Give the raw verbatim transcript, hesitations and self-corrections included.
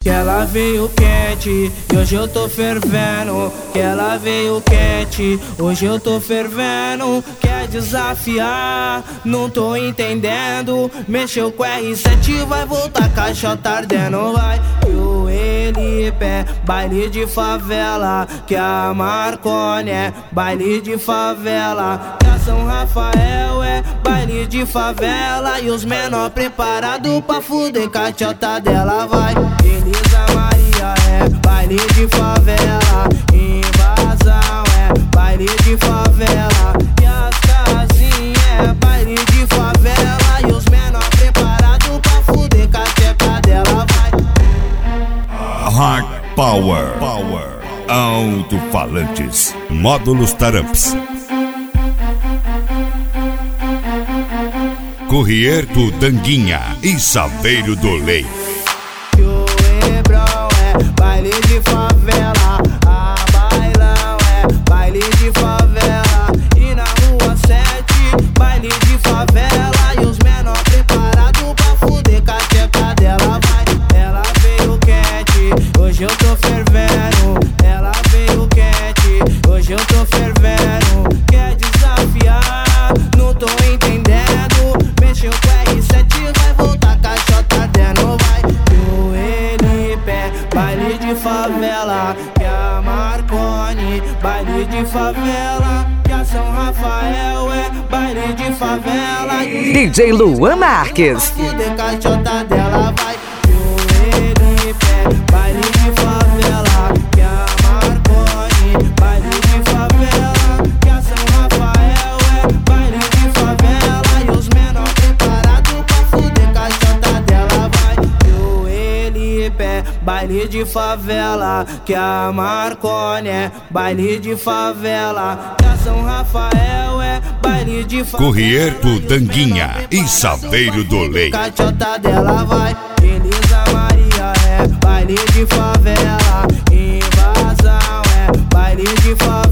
Que ela veio quente e hoje eu tô fervendo. Que ela veio quente, hoje eu tô fervendo. Quer desafiar, não tô entendendo. Mexeu com R sete, vai voltar caixota ardendo. Vai, e o Elipe é baile de favela. Que a Marconi é baile de favela. Que a São Rafael é baile de favela. E os menor preparado pra fuder caixota dela. Vai, Elisa Maria é baile de favela. Invasão é baile de favela. E as casinhas é baile de favela. E os menor preparado pra fuder caixota dela. Vai. Hard Power, Power. Alto-falantes, módulos Taramps. Corrier do Danguinha e Saveiro do Leite. O Hebrão é baile de favela. A Bailão é baile de favela. E na rua sete, baile de favela. E os menor preparado pra fuder com a tcheca dela. Vai, ela veio quente, hoje eu tô fervendo. Ela veio quente, hoje eu tô fervendo. Quer desafiar, não tô entendendo. Mexeu com R sete, vai voltar caixota dentro. Vai, o Elipe é baile de favela. Que a Marconi, baile de favela. Que a São Rafael é baile de favela. D J Luan Marques. Fuder caixota dela. Vai, o Elipe é baile de favela. Que a Marconi, baile de favela. Que a São Rafael é baile de favela. E os menor preparado pra fuder caixota dela. Vai, o Elipe é baile de favela. Que a Marconi é baile de favela. Que a São Rafael é baile de favela. Corrier do Danguinha e Saveiro do Leite. Caixota dela. Vai, Elisa Maria é baile de favela. Invasão é baile de favela.